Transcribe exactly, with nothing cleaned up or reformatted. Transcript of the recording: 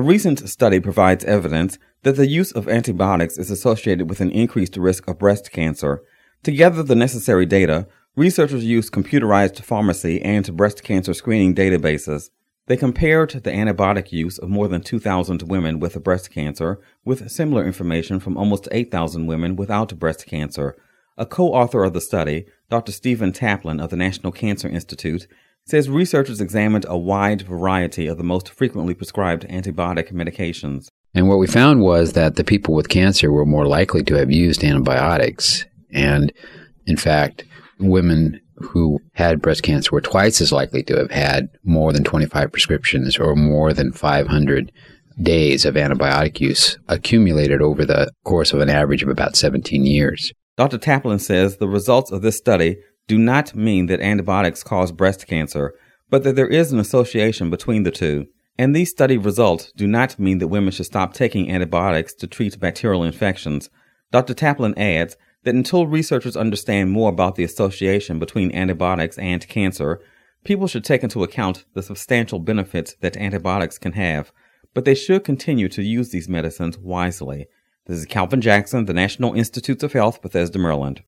A recent study provides evidence that the use of antibiotics is associated with an increased risk of breast cancer. To gather the necessary data, researchers used computerized pharmacy and breast cancer screening databases. They compared the antibiotic use of more than two thousand women with breast cancer with similar information from almost eight thousand women without breast cancer. A co-author of the study, Doctor Stephen Taplin of the National Cancer Institute, says researchers examined a wide variety of the most frequently prescribed antibiotic medications. And what we found was that the people with cancer were more likely to have used antibiotics. And in fact, women who had breast cancer were twice as likely to have had more than twenty-five prescriptions or more than five hundred days of antibiotic use accumulated over the course of an average of about seventeen years. Doctor Taplin says the results of this study do not mean that antibiotics cause breast cancer, but that there is an association between the two. And these study results do not mean that women should stop taking antibiotics to treat bacterial infections. Doctor Taplin adds that until researchers understand more about the association between antibiotics and cancer, people should take into account the substantial benefits that antibiotics can have, but they should continue to use these medicines wisely. This is Calvin Jackson, the National Institutes of Health, Bethesda, Maryland.